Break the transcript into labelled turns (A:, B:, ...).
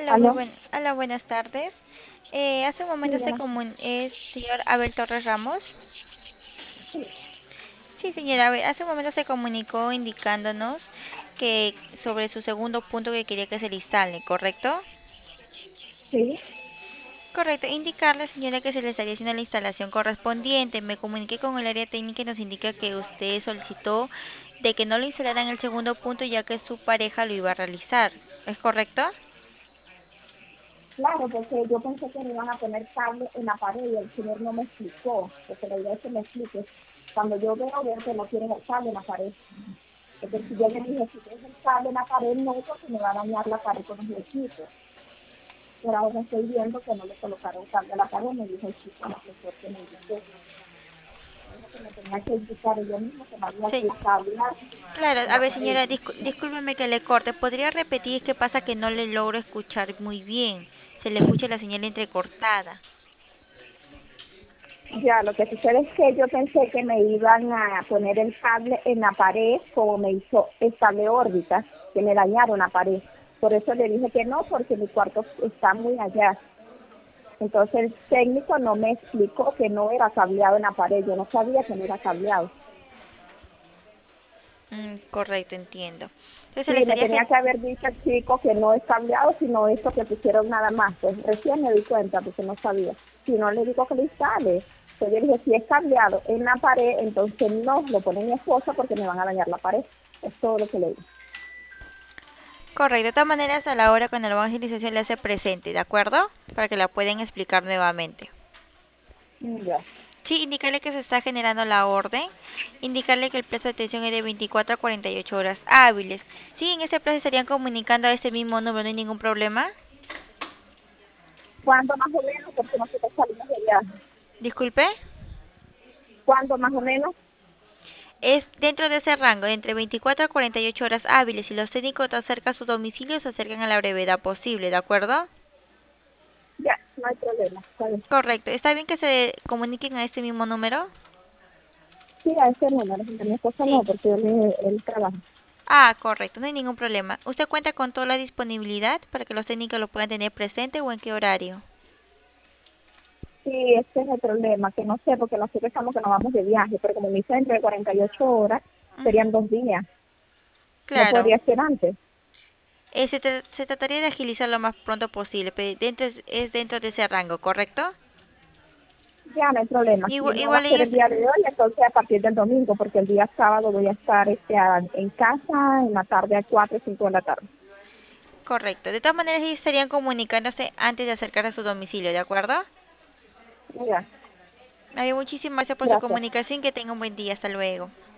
A: Aló,
B: ¿Aló?
A: hola, buenas tardes. Hace un
B: Sí,
A: momento
B: bueno,
A: es señor Abel Torres Ramos. Sí, señora Abel, hace un momento se comunicó indicándonos que sobre su segundo punto que quería que se le instale, ¿correcto?
B: sí,
A: Correcto, indicarle, señora, que se le estaría haciendo la instalación correspondiente. Me comuniqué con el área técnica y nos indica que usted solicitó de que no lo instalaran el segundo punto ya que su pareja lo iba a realizar. ¿Es correcto?
B: claro, porque yo pensé que me iban a poner cable en la pared y el señor no me explicó, porque la idea es que me explique. Cuando yo veo que no tienen el cable en la pared, entonces yo le dije, si tienes el cable en la pared, no, porque me va a dañar la pared con los equipos. Pero ahora estoy viendo que no le colocaron cable a la pared, me dijo el chico, el asesor que me indicó. Me dijo que me tenía que indicar yo mismo que me había
A: Sí.
B: que cablear
A: Claro,
B: en
A: a
B: la
A: ver
B: pared.
A: señora, discúlpeme que le corte. ¿Podría repetir qué pasa que no le logro escuchar muy bien? Se le escucha la señal entrecortada.
B: Ya, lo que sucede es que yo pensé que me iban a poner el cable en la pared, como me hizo el cable órbita, que me dañaron la pared. Por eso le dije que no, porque mi cuarto está muy allá. Entonces el técnico no me explicó que no era cableado en la pared. Yo no sabía que no era cableado.
A: Correcto, entiendo. Entonces se
B: Sí,
A: le
B: me
A: estaría
B: tenía que haber dicho el chico que no es cableado, sino esto que pusieron nada más. Pues recién me di cuenta porque no sabía. Si no le digo que lo instale. Entonces yo dije, si es cableado en la pared, entonces no, lo pone mi esposa porque me van a dañar la pared. Es todo lo que le digo.
A: correcto. De todas maneras, a la hora cuando la evangelización le hace presente, ¿de acuerdo? Para que la puedan explicar nuevamente.
B: Ya.
A: Sí, indicarle que se está generando la orden. Indicarle que el plazo de atención es de 24 a 48 horas hábiles. Sí, en ese plazo estarían comunicando a este mismo número, no hay ningún problema.
B: ¿Cuándo más o menos? Porque nosotros salimos de viaje.
A: Disculpe.
B: ¿Cuándo más o menos?
A: Es dentro de ese rango, de entre 24 a 48 horas hábiles. Si los técnicos te acercan a su domicilio, se acercan a la brevedad posible, ¿de acuerdo?
B: Ya, no hay problema. Está bien.
A: Correcto. ¿Está bien que se comuniquen a este mismo número?
B: Sí, a ese número. A mi esposa no,
A: Sí.
B: porque él trabaja.
A: Ah, correcto, no hay ningún problema. ¿Usted cuenta con toda la disponibilidad para que los técnicos lo puedan tener presente o en qué horario?
B: Sí, ese es el problema, que no sé, porque nosotros estamos que nos vamos de viaje, pero como me dice entre 48 horas,
A: Ujú.
B: serían 2 días. No
A: Claro.
B: podría ser antes.
A: Se trataría de agilizar lo más pronto posible, pero es dentro de ese rango, ¿correcto?
B: Ya no hay problema. Si
A: Igual,
B: no va
A: igual
B: a ser el
A: ellos.
B: día de hoy, entonces a partir del domingo, porque el día sábado voy a estar en casa en la tarde a 4 o 5 de la tarde.
A: Correcto. De todas maneras, ellos estarían comunicándose antes de acercar a su domicilio, ¿de acuerdo?
B: Ya,
A: Muchísimas gracias por su
B: gracias.
A: comunicación. Que tenga un buen día. Hasta luego.